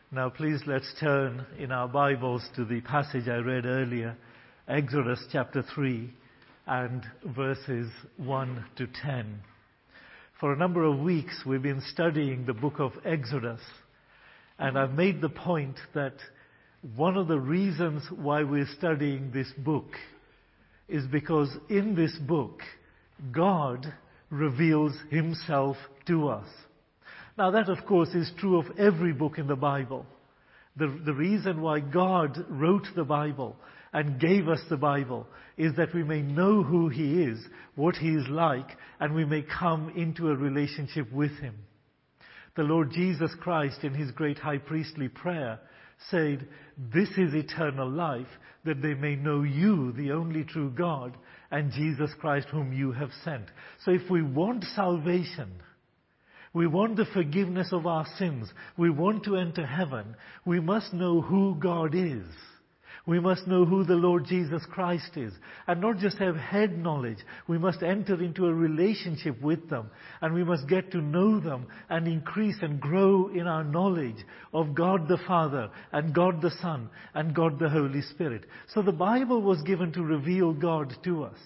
Now please let's turn in our Bibles to the passage I read earlier, Exodus chapter 3 and verses 1 to 10. For a number of weeks we've been studying the book of Exodus, and I've made the point that one of the reasons why we're studying this book is because in this book God reveals himself to us. Now that, of course, is true of every book in the Bible. The reason why God wrote the Bible and gave us the Bible is that we may know who He is, what He is like, and we may come into a relationship with Him. The Lord Jesus Christ, in His great high priestly prayer, said, "This is eternal life, that they may know you, the only true God, and Jesus Christ whom you have sent." So if we want salvation, we want the forgiveness of our sins, we want to enter heaven, we must know who God is. We must know who the Lord Jesus Christ is. And not just have head knowledge, we must enter into a relationship with them. And we must get to know them and increase and grow in our knowledge of God the Father and God the Son and God the Holy Spirit. So the Bible was given to reveal God to us.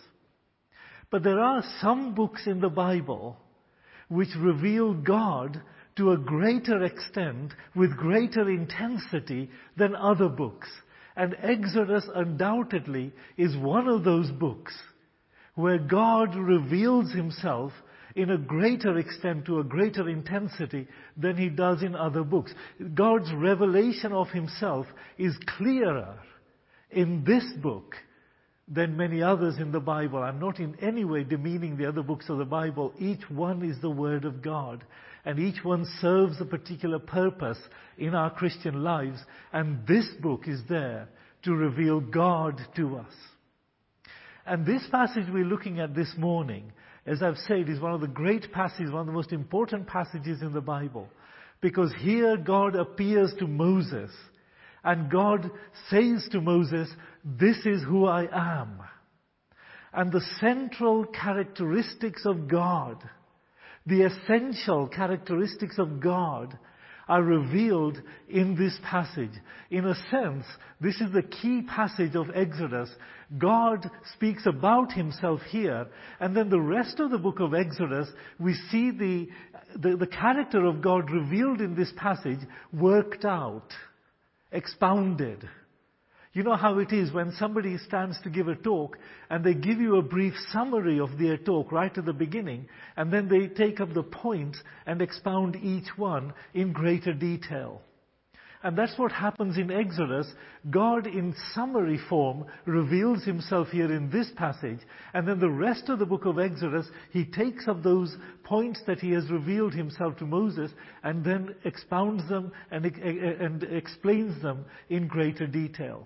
But there are some books in the Bible which reveal God to a greater extent, with greater intensity than other books. And Exodus undoubtedly is one of those books where God reveals himself in a greater extent, to a greater intensity than he does in other books. God's revelation of himself is clearer in this book than many others in the Bible. I'm not in any way demeaning the other books of the Bible. Each one is the Word of God, and each one serves a particular purpose in our Christian lives, and this book is there to reveal God to us. And this passage we're looking at this morning, as I've said, is one of the great passages, one of the most important passages in the Bible, because here God appears to Moses, and God says to Moses, "This is who I am." And the central characteristics of God, the essential characteristics of God, are revealed in this passage. In a sense, this is the key passage of Exodus. God speaks about himself here, and then the rest of the book of Exodus, we see the character of God revealed in this passage, worked out, expounded. You know how it is when somebody stands to give a talk and they give you a brief summary of their talk right at the beginning, and then they take up the points and expound each one in greater detail. And that's what happens in Exodus. God in summary form reveals himself here in this passage, and then the rest of the book of Exodus, he takes up those points that he has revealed himself to Moses and then expounds them and explains them in greater detail.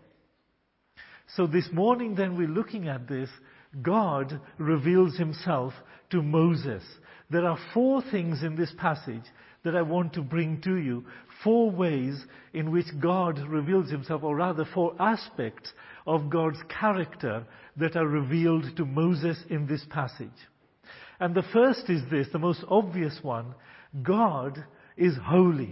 So this morning then we're looking at this. God reveals himself to Moses. There are 4 things in this passage that I want to bring to you. 4 ways in which God reveals himself, or rather 4 aspects of God's character that are revealed to Moses in this passage. And the first is this, the most obvious one: God is holy.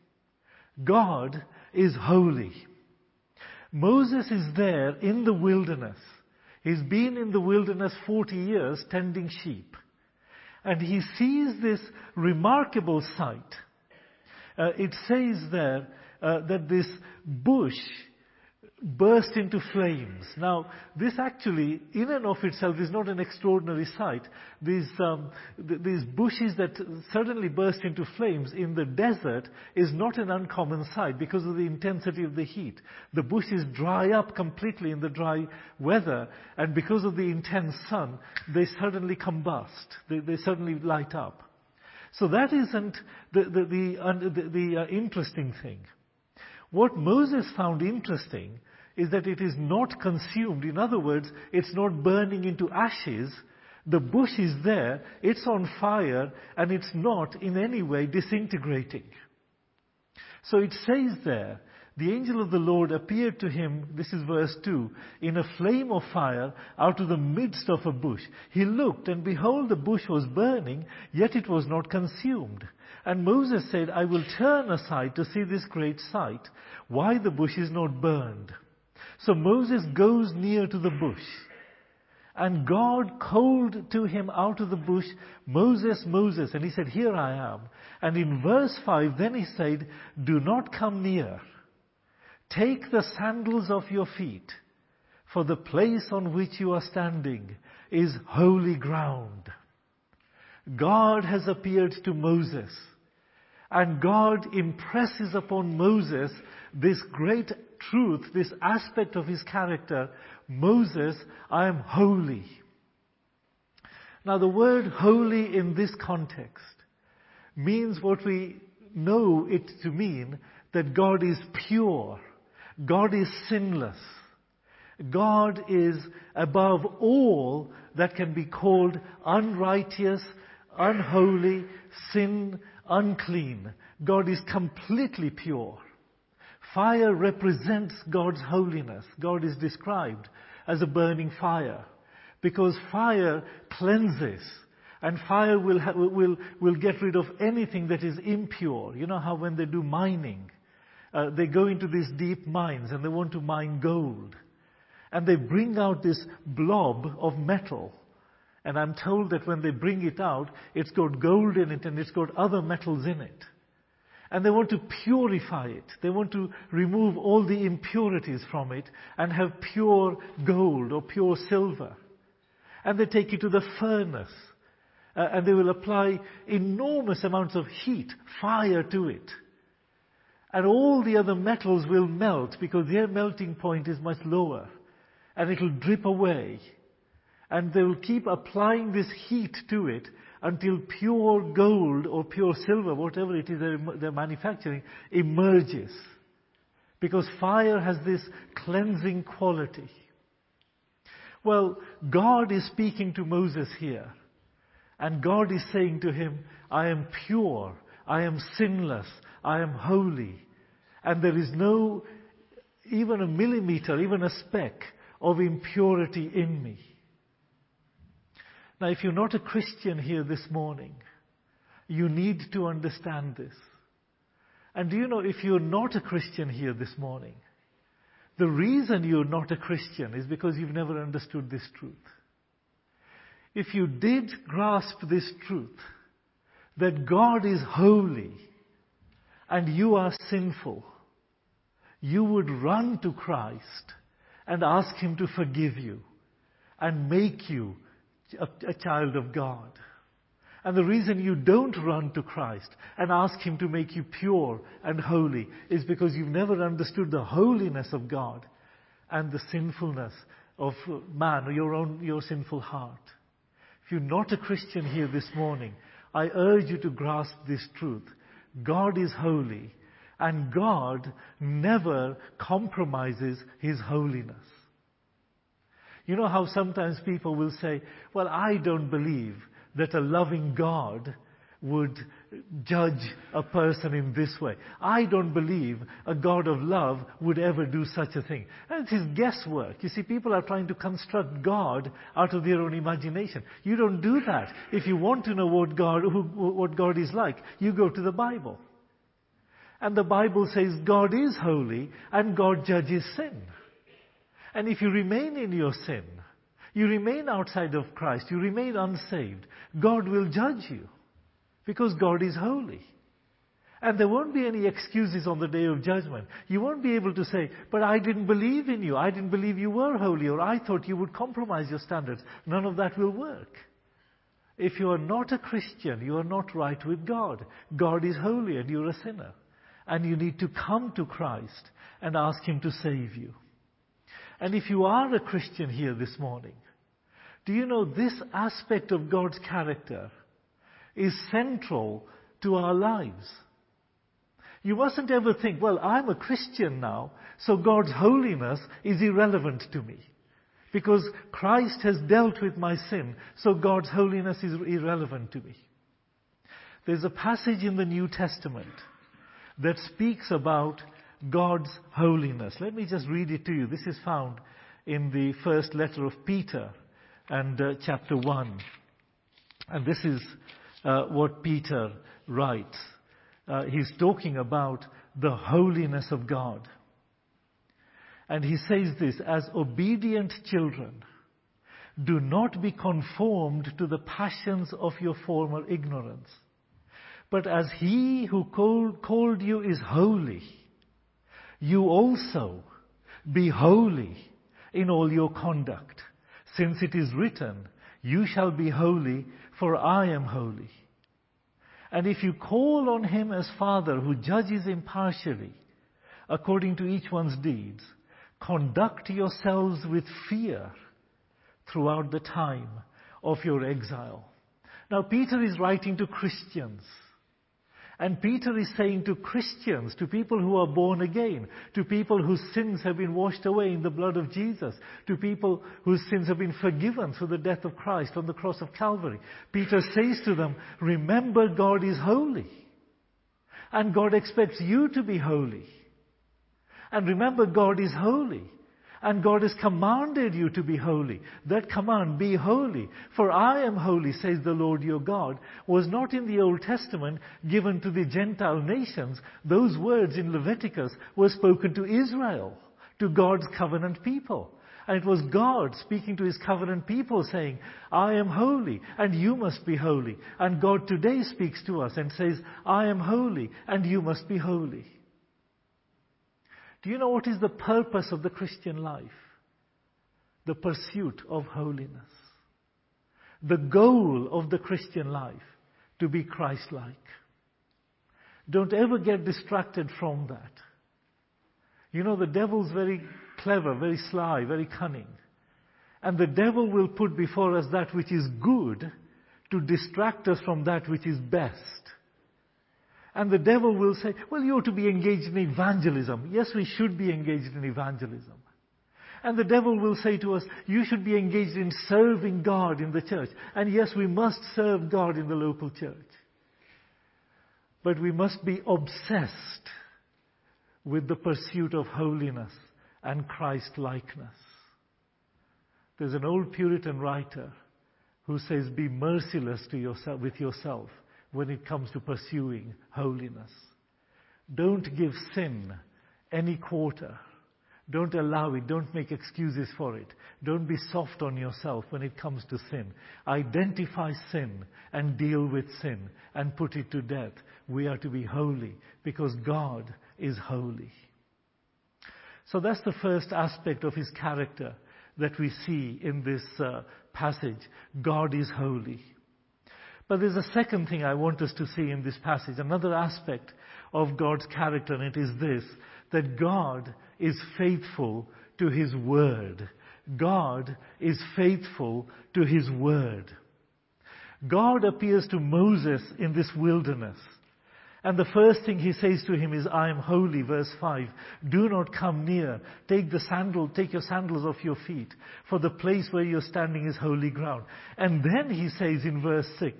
God is holy. Moses is there in the wilderness. He's been in the wilderness 40 years tending sheep. And he sees this remarkable sight. It says there that this bush burst into flames. Now, this actually, in and of itself, is not an extraordinary sight. These bushes that suddenly burst into flames in the desert is not an uncommon sight because of the intensity of the heat. The bushes dry up completely in the dry weather, and because of the intense sun, they suddenly combust. They suddenly light up. So that isn't the interesting thing. What Moses found interesting is that it is not consumed. In other words, it's not burning into ashes. The bush is there, it's on fire, and it's not in any way disintegrating. So it says there, the angel of the Lord appeared to him, this is verse 2, in a flame of fire out of the midst of a bush. He looked, and behold, the bush was burning, yet it was not consumed. And Moses said, I will turn aside to see this great sight, why the bush is not burned. So Moses goes near to the bush. And God called to him out of the bush, Moses, Moses. And he said, here I am. And in verse 5, then he said, do not come near. Take the sandals off your feet, for the place on which you are standing is holy ground. God has appeared to Moses, and God impresses upon Moses this great truth, this aspect of his character. Moses, I am holy. Now the word holy in this context means what we know it to mean, that God is pure. God is sinless. God is above all that can be called unrighteous, unholy, sin, unclean. God is completely pure. Fire represents God's holiness. God is described as a burning fire because fire cleanses, and fire will get rid of anything that is impure. You know how when they do mining, they go into these deep mines and they want to mine gold. And they bring out this blob of metal. And I'm told that when they bring it out, it's got gold in it and it's got other metals in it. And they want to purify it. They want to remove all the impurities from it and have pure gold or pure silver. And they take it to the furnace. And they will apply enormous amounts of heat, fire to it. And all the other metals will melt because their melting point is much lower. And it will drip away. And they will keep applying this heat to it until pure gold or pure silver, whatever it is they're manufacturing, emerges. Because fire has this cleansing quality. Well, God is speaking to Moses here. And God is saying to him, I am pure, I am sinless, I am holy. And there is no, even a millimeter, even a speck of impurity in me. Now, if you're not a Christian here this morning, you need to understand this. And do you know, if you're not a Christian here this morning, the reason you're not a Christian is because you've never understood this truth. If you did grasp this truth, that God is holy and you are sinful, you would run to Christ and ask Him to forgive you and make you a child of God. And the reason you don't run to Christ and ask Him to make you pure and holy is because you've never understood the holiness of God and the sinfulness of man, or your sinful heart. If you're not a Christian here this morning, I urge you to grasp this truth. God is holy, and God never compromises His holiness. You know how sometimes people will say, well, I don't believe that a loving God would judge a person in this way. I don't believe a God of love would ever do such a thing. And it is guesswork. You see, people are trying to construct God out of their own imagination. You don't do that. If you want to know what God is like, you go to the Bible. And the Bible says God is holy and God judges sin. And if you remain in your sin, you remain outside of Christ, you remain unsaved, God will judge you. Because God is holy. And there won't be any excuses on the day of judgment. You won't be able to say, but I didn't believe in you. I didn't believe you were holy, or I thought you would compromise your standards. None of that will work. If you are not a Christian, you are not right with God. God is holy and you're a sinner. And you need to come to Christ and ask Him to save you. And if you are a Christian here this morning, do you know this aspect of God's character is central to our lives? You mustn't ever think, well, I'm a Christian now, so God's holiness is irrelevant to me. Because Christ has dealt with my sin, so God's holiness is irrelevant to me. There's a passage in the New Testament that speaks about God's holiness. Let me just read it to you. This is found in the first letter of Peter and chapter 1. And this is what Peter writes, he's talking about the holiness of God. And he says this, as obedient children, do not be conformed to the passions of your former ignorance. But as he who called you is holy, you also be holy in all your conduct. Since it is written, you shall be holy, for I am holy. And if you call on him as Father who judges impartially, according to each one's deeds, conduct yourselves with fear throughout the time of your exile. Now, Peter is writing to Christians. And Peter is saying to Christians, to people who are born again, to people whose sins have been washed away in the blood of Jesus, to people whose sins have been forgiven through the death of Christ on the cross of Calvary. Peter says to them, remember, God is holy. And God expects you to be holy. And remember, God is holy. And God has commanded you to be holy. That command, be holy, for I am holy, says the Lord your God, was not in the Old Testament given to the Gentile nations. Those words in Leviticus were spoken to Israel, to God's covenant people. And it was God speaking to his covenant people saying, I am holy and you must be holy. And God today speaks to us and says, I am holy and you must be holy. Do you know what is the purpose of the Christian life? The pursuit of holiness. The goal of the Christian life, to be Christ-like. Don't ever get distracted from that. You know, the devil's very clever, very sly, very cunning. And the devil will put before us that which is good to distract us from that which is best. And the devil will say, well, you ought to be engaged in evangelism. Yes, we should be engaged in evangelism. And the devil will say to us, you should be engaged in serving God in the church. And yes, we must serve God in the local church. But we must be obsessed with the pursuit of holiness and Christ-likeness. There's an old Puritan writer who says, be merciless to yourself, with yourself when it comes to pursuing holiness. Don't give sin any quarter. Don't allow it. Don't make excuses for it. Don't be soft on yourself when it comes to sin. Identify sin and deal with sin and put it to death. We are to be holy because God is holy. So that's the first aspect of his character that we see in this passage. God is holy. But there's a second thing I want us to see in this passage, another aspect of God's character, and it is this, that God is faithful to his word. God is faithful to his word. God appears to Moses in this wilderness. And the first thing he says to him is, I am holy, verse 5. Do not come near. Take your sandals off your feet, for the place where you're standing is holy ground. And then he says in verse 6,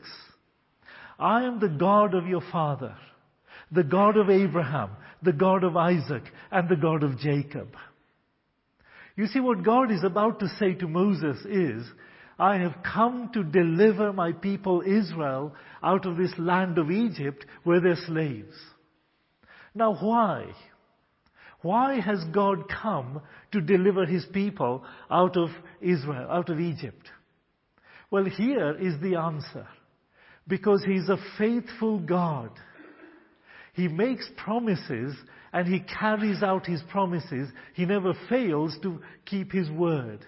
I am the God of your father, the God of Abraham, the God of Isaac, and the God of Jacob. You see, what God is about to say to Moses is, I have come to deliver my people Israel out of this land of Egypt where they're slaves. Now why? Why has God come to deliver his people out of Israel, out of Egypt? Well, here is the answer. Because he's a faithful God. He makes promises and he carries out his promises. He never fails to keep his word.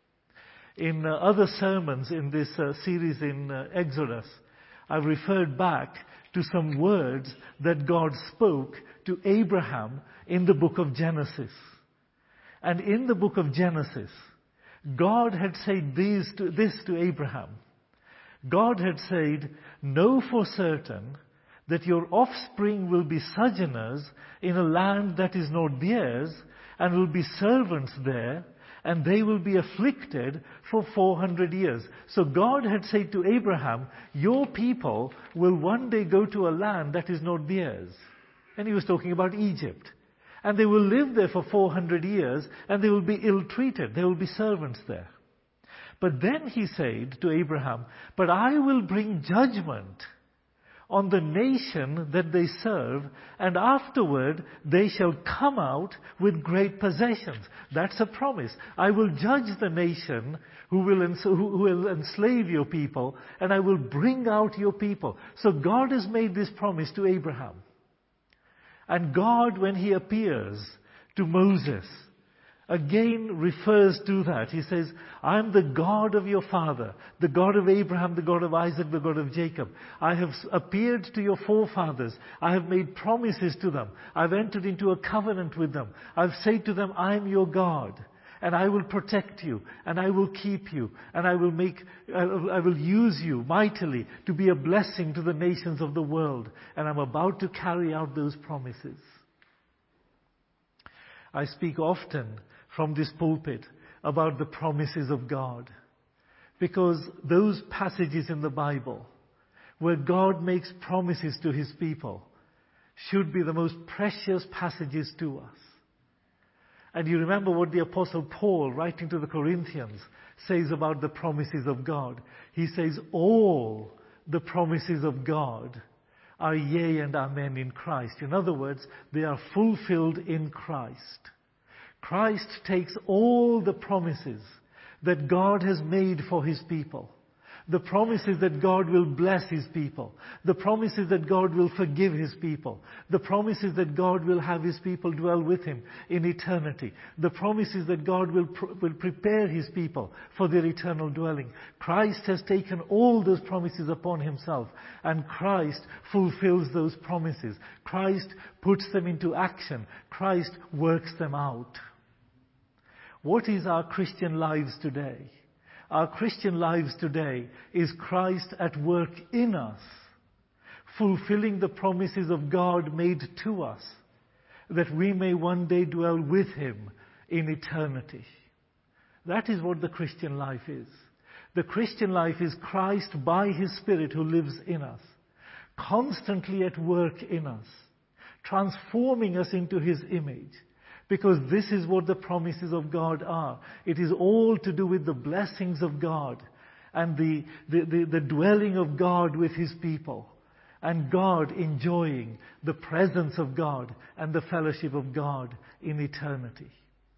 In other sermons in this series in Exodus, I've referred back to some words that God spoke to Abraham in the book of Genesis. And in the book of Genesis, God had said this to Abraham. God had said, know for certain that your offspring will be sojourners in a land that is not theirs, and will be servants there, and they will be afflicted for 400 years. So God had said to Abraham, your people will one day go to a land that is not theirs. And he was talking about Egypt. And they will live there for 400 years, and they will be ill-treated. They will be servants there. But then he said to Abraham, but I will bring judgment on the nation that they serve, and afterward they shall come out with great possessions. That's a promise. I will judge the nation who will enslave your people, and I will bring out your people. So God has made this promise to Abraham. And God, when He appears to Moses, again refers to that. He says, I am the God of your father, the God of Abraham, the God of Isaac, the God of Jacob. I have appeared to your forefathers. I have made promises to them. I've entered into a covenant with them. I've said to them, I am your God, and I will protect you, and I will keep you, and I will use you mightily to be a blessing to the nations of the world. And I'm about to carry out those promises. I speak often from this pulpit about the promises of God, because those passages in the Bible where God makes promises to His people should be the most precious passages to us. And you remember what the Apostle Paul, writing to the Corinthians, says about the promises of God. He says, all the promises of God are yea and amen in Christ. In other words, they are fulfilled in Christ. Christ takes all the promises that God has made for His people, the promises that God will bless His people, the promises that God will forgive His people, the promises that God will have His people dwell with Him in eternity, the promises that God will prepare His people for their eternal dwelling. Christ has taken all those promises upon Himself, and Christ fulfills those promises. Christ puts them into action. Christ works them out. What is our Christian lives today? Our Christian lives today is Christ at work in us, fulfilling the promises of God made to us, that we may one day dwell with Him in eternity. That is what the Christian life is. The Christian life is Christ by His Spirit who lives in us, constantly at work in us, transforming us into His image. Because this is what the promises of God are. It is all to do with the blessings of God and the dwelling of God with His people, and God enjoying the presence of God and the fellowship of God in eternity.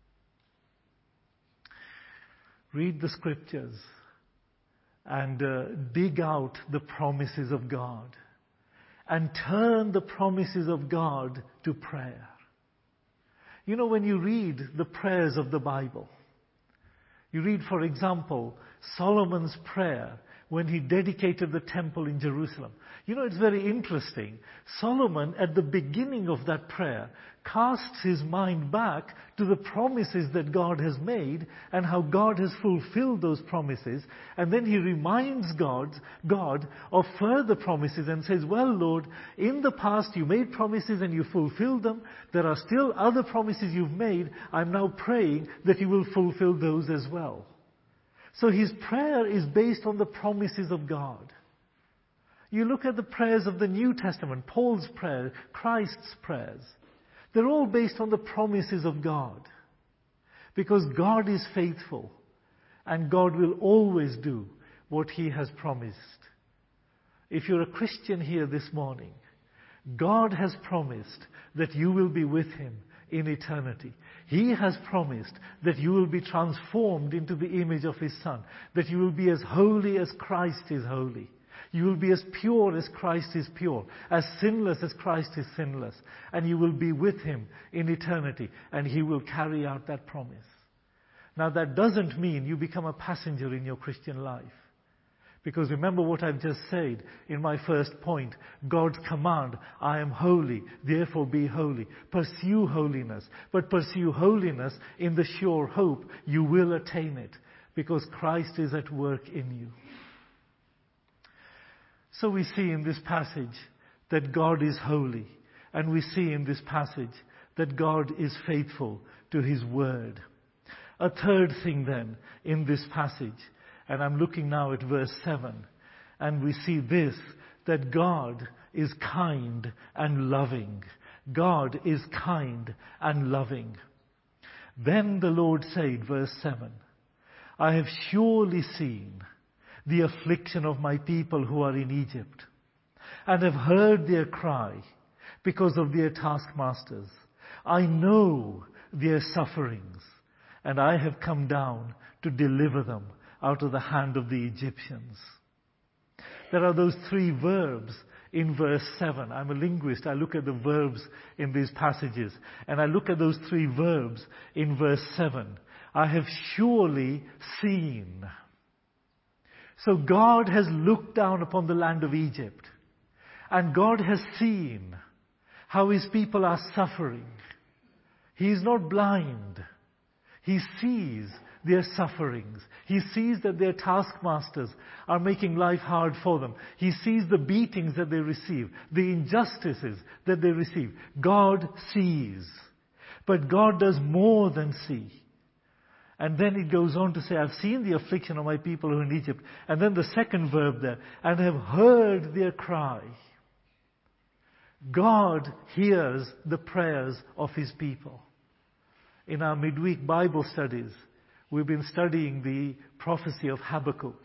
Read the Scriptures and dig out the promises of God, and turn the promises of God to prayer. You know, when you read the prayers of the Bible, you read, for example, Solomon's prayer when he dedicated the temple in Jerusalem. You know, it's very interesting. Solomon, at the beginning of that prayer, casts his mind back to the promises that God has made and how God has fulfilled those promises. And then he reminds God of further promises and says, well, Lord, in the past you made promises and you fulfilled them. There are still other promises you've made. I'm now praying that you will fulfill those as well. So his prayer is based on the promises of God. You look at the prayers of the New Testament, Paul's prayer, Christ's prayers. They're all based on the promises of God. Because God is faithful, and God will always do what He has promised. If you're a Christian here this morning, God has promised that you will be with Him in eternity. He has promised that you will be transformed into the image of His Son, that you will be as holy as Christ is holy. You will be as pure as Christ is pure, as sinless as Christ is sinless, and you will be with Him in eternity, and He will carry out that promise. Now that doesn't mean you become a passenger in your Christian life. Because remember what I've just said in my first point. God's command, I am holy, therefore be holy. Pursue holiness. But pursue holiness in the sure hope you will attain it. Because Christ is at work in you. So we see in this passage that God is holy. And we see in this passage that God is faithful to His word. A third thing then in this passage, and I'm looking now at verse 7, and we see this, that God is kind and loving. God is kind and loving. Then the Lord said, verse 7, I have surely seen the affliction of my people who are in Egypt, and have heard their cry because of their taskmasters. I know their sufferings, and I have come down to deliver them out of the hand of the Egyptians. There are those three verbs in verse 7. I'm a linguist. I look at the verbs in these passages, and I look at those three verbs in verse 7. I have surely seen. So God has looked down upon the land of Egypt, and God has seen how His people are suffering. He is not blind. He sees their sufferings. He sees that their taskmasters are making life hard for them. He sees the beatings that they receive, the injustices that they receive. God sees. But God does more than see. And then it goes on to say, I've seen the affliction of my people who are in Egypt. And then the second verb there, and have heard their cry. God hears the prayers of His people. In our midweek Bible studies, we've been studying the prophecy of Habakkuk.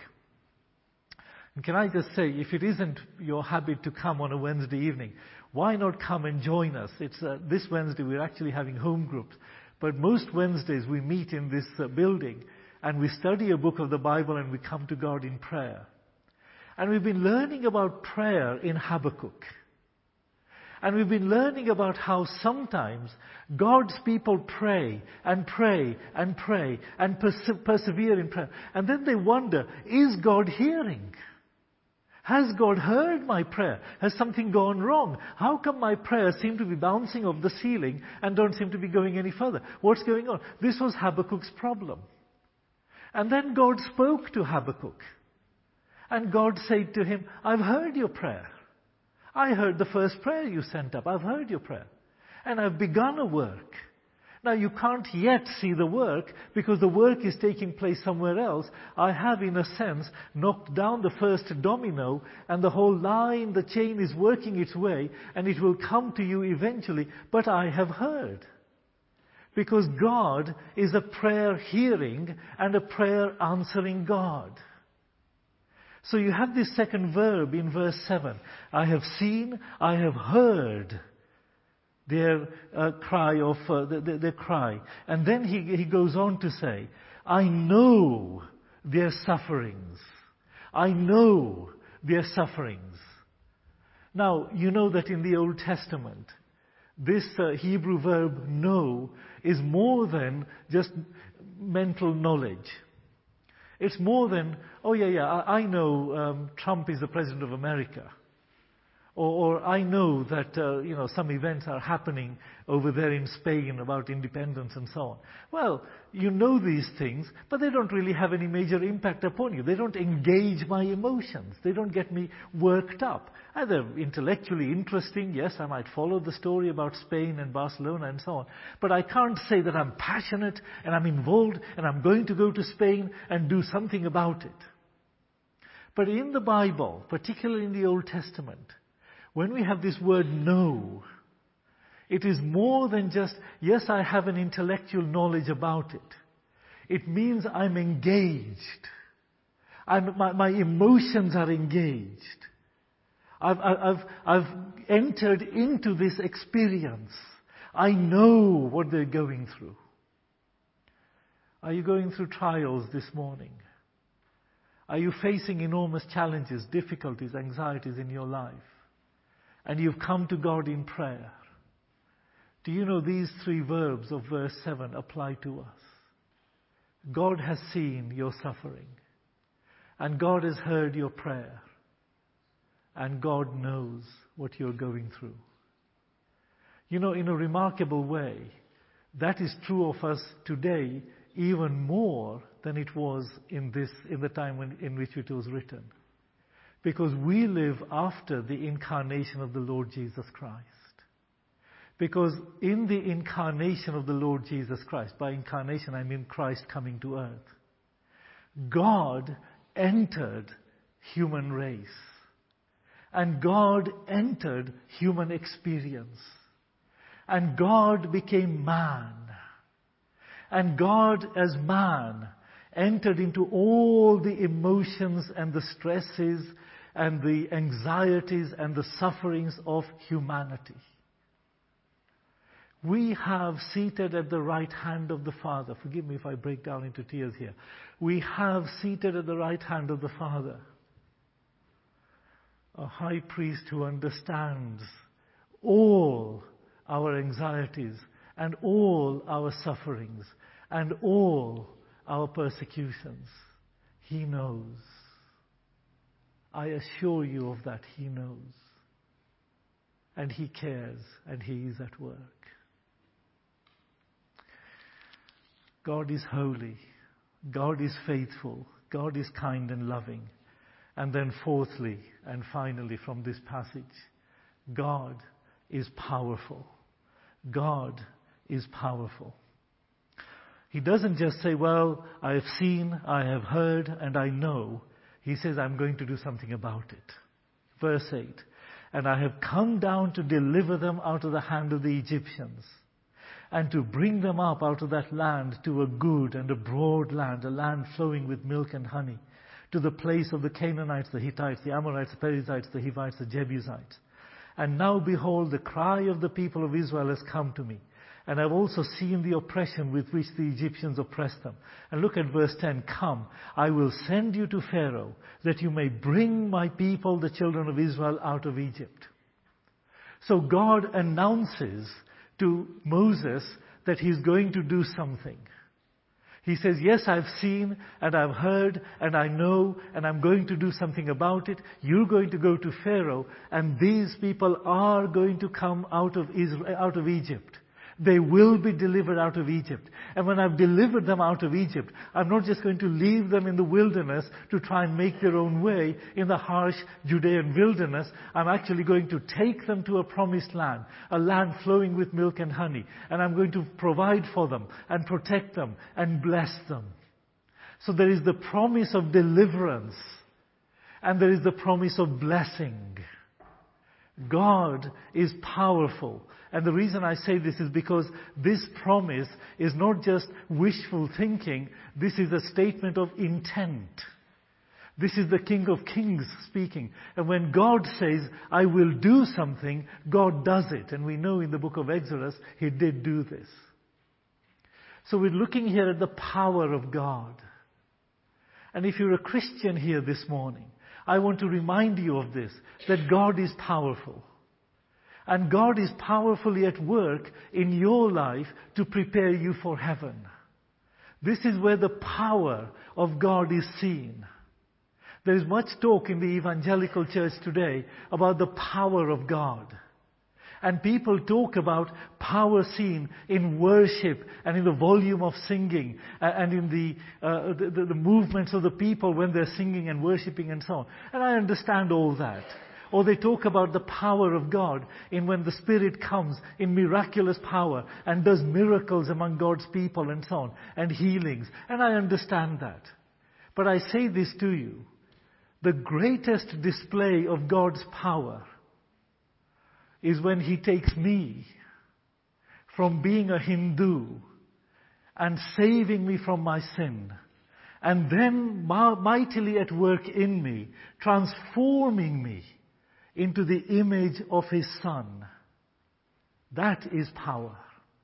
And can I just say, if it isn't your habit to come on a Wednesday evening, why not come and join us? It's this Wednesday we're actually having home groups. But most Wednesdays we meet in this building and we study a book of the Bible and we come to God in prayer. And we've been learning about prayer in Habakkuk. And we've been learning about how sometimes God's people pray and pray and pray and persevere in prayer. And then they wonder, is God hearing? Has God heard my prayer? Has something gone wrong? How come my prayers seem to be bouncing off the ceiling and don't seem to be going any further? What's going on? This was Habakkuk's problem. And then God spoke to Habakkuk. And God said to him, I've heard your prayer. I heard the first prayer you sent up. I've heard your prayer. And I've begun a work. Now you can't yet see the work because the work is taking place somewhere else. I have, in a sense, knocked down the first domino and the whole line, the chain is working its way and it will come to you eventually. But I have heard. Because God is a prayer hearing and a prayer answering God. So you have this second verb in verse 7. I have seen, I have heard their cry of their cry. And then he goes on to say, I know their sufferings. I know their sufferings. Now, you know that in the Old Testament, this Hebrew verb know is more than just mental knowledge. It's more than, I know Trump is the President of America. Or I know that, some events are happening over there in Spain about independence and so on. Well, you know these things, but they don't really have any major impact upon you. They don't engage my emotions. They don't get me worked up. They're intellectually interesting. Yes, I might follow the story about Spain and Barcelona and so on. But I can't say that I'm passionate and I'm involved and I'm going to go to Spain and do something about it. But in the Bible, particularly in the Old Testament, when we have this word know, it is more than just, yes, I have an intellectual knowledge about it. It means I'm engaged. My emotions are engaged. I've entered into this experience. I know what they're going through. Are you going through trials this morning? Are you facing enormous challenges, difficulties, anxieties in your life? And you've come to God in prayer. Do you know these three verbs of verse 7 apply to us? God has seen your suffering. And God has heard your prayer. And God knows what you're going through. You know, in a remarkable way, that is true of us today even more than it was in the time in which it was written. Because we live after the incarnation of the Lord Jesus Christ. Because in the incarnation of the Lord Jesus Christ, by incarnation I mean Christ coming to earth, God entered human race. And God entered human experience. And God became man. And God as man entered into all the emotions and the stresses and the anxieties and the sufferings of humanity. We have seated at the right hand of the Father. Forgive me if I break down into tears here. We have seated at the right hand of the Father a high priest who understands all our anxieties and all our sufferings and all our persecutions. He knows. I assure you of that. He knows. And He cares, and He is at work. God is holy. God is faithful. God is kind and loving. And then fourthly and finally from this passage, God is powerful. God is powerful. He doesn't just say, well, I have seen, I have heard, and I know. He says, I'm going to do something about it. Verse 8, and I have come down to deliver them out of the hand of the Egyptians, and to bring them up out of that land to a good and a broad land, a land flowing with milk and honey, to the place of the Canaanites, the Hittites, the Amorites, the Perizzites, the Hivites, the Jebusites. And now behold, the cry of the people of Israel has come to me. And I've also seen the oppression with which the Egyptians oppressed them. And look at verse 10. Come, I will send you to Pharaoh, that you may bring my people, the children of Israel, out of Egypt. So God announces to Moses that He's going to do something. He says, yes, I've seen and I've heard and I know and I'm going to do something about it. You're going to go to Pharaoh and these people are going to come out of Egypt. They will be delivered out of Egypt. And when I've delivered them out of Egypt, I'm not just going to leave them in the wilderness to try and make their own way in the harsh Judean wilderness. I'm actually going to take them to a promised land, a land flowing with milk and honey. And I'm going to provide for them and protect them and bless them. So there is the promise of deliverance and there is the promise of blessing. God is powerful. And the reason I say this is because this promise is not just wishful thinking. This is a statement of intent. This is the King of Kings speaking. And when God says, I will do something, God does it. And we know in the book of Exodus, He did do this. So we're looking here at the power of God. And if you're a Christian here this morning, I want to remind you of this, that God is powerful. And God is powerfully at work in your life to prepare you for heaven. This is where the power of God is seen. There is much talk in the evangelical church today about the power of God. And people talk about power seen in worship and in the volume of singing and in the movements of the people when they're singing and worshiping and so on. And I understand all that. Or they talk about the power of God in when the Spirit comes in miraculous power and does miracles among God's people and so on, and healings. And I understand that. But I say this to you. The greatest display of God's power is when He takes me from being a Hindu and saving me from my sin, and then mightily at work in me, transforming me into the image of His Son. That is power.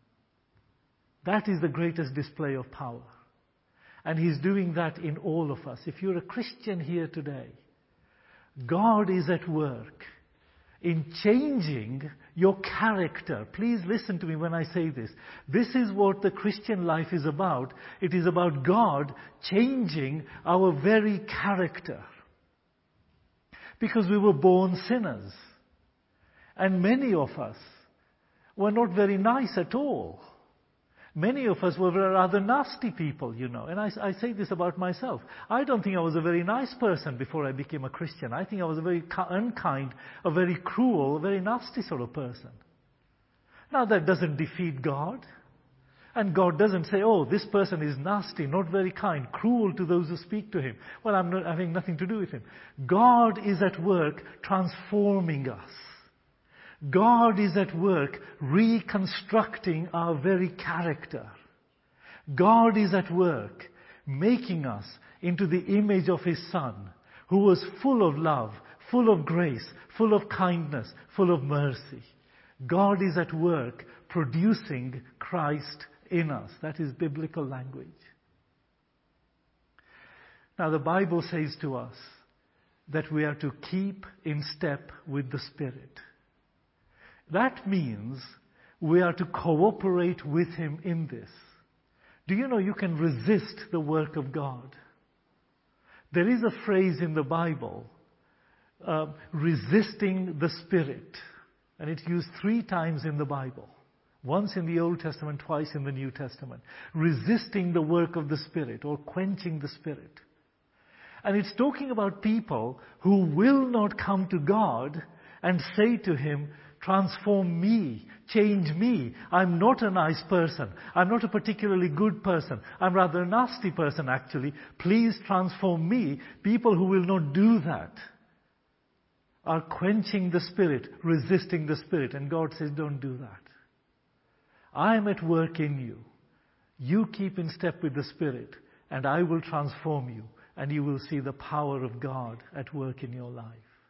That is the greatest display of power. And He's doing that in all of us. If you're a Christian here today, God is at work in changing your character. Please listen to me when I say this. This is what the Christian life is about. It is about God changing our very character. Because we were born sinners. And many of us were not very nice at all. Many of us were rather nasty people, you know. And I say this about myself. I don't think I was a very nice person before I became a Christian. I think I was a very unkind, a very cruel, a very nasty sort of person. Now that doesn't defeat God. And God doesn't say, oh, this person is nasty, not very kind, cruel to those who speak to Him. Well, I'm not having nothing to do with Him. God is at work transforming us. God is at work reconstructing our very character. God is at work making us into the image of His Son, who was full of love, full of grace, full of kindness, full of mercy. God is at work producing Christ in us. That is biblical language. Now the Bible says to us that we are to keep in step with the Spirit. That means we are to cooperate with Him in this. Do you know you can resist the work of God? There is a phrase in the Bible, resisting the Spirit. And it's used 3 times in the Bible. Once in the Old Testament, twice in the New Testament. Resisting the work of the Spirit or quenching the Spirit. And it's talking about people who will not come to God and say to Him, transform me, change me. I'm not a nice person. I'm not a particularly good person. I'm rather a nasty person actually. Please transform me. People who will not do that are quenching the Spirit, resisting the Spirit. And God says, don't do that. I am at work in you. You keep in step with the Spirit, and I will transform you, and you will see the power of God at work in your life.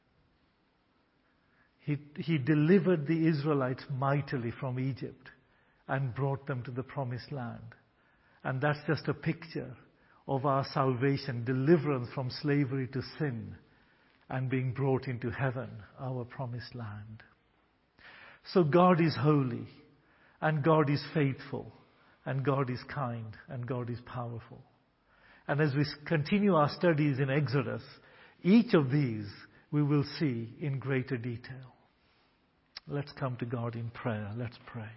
He delivered the Israelites mightily from Egypt and brought them to the promised land. And that's just a picture of our salvation, deliverance from slavery to sin, and being brought into heaven, our promised land. So God is holy, and God is faithful, and God is kind, and God is powerful. And as we continue our studies in Exodus, each of these we will see in greater detail. Let's come to God in prayer. Let's pray.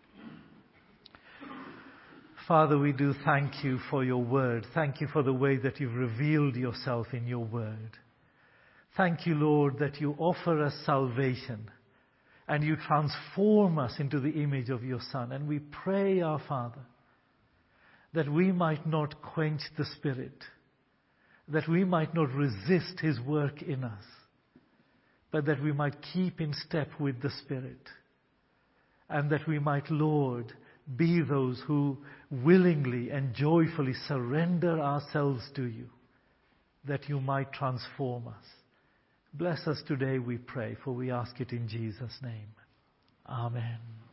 Father, we do thank you for your word. Thank you for the way that you've revealed yourself in your word. Thank you, Lord, that you offer us salvation and you transform us into the image of your Son. And we pray, our Father, that we might not quench the Spirit, that we might not resist His work in us, but that we might keep in step with the Spirit, and that we might, Lord, be those who willingly and joyfully surrender ourselves to you, that you might transform us. Bless us today, we pray, for we ask it in Jesus' name. Amen.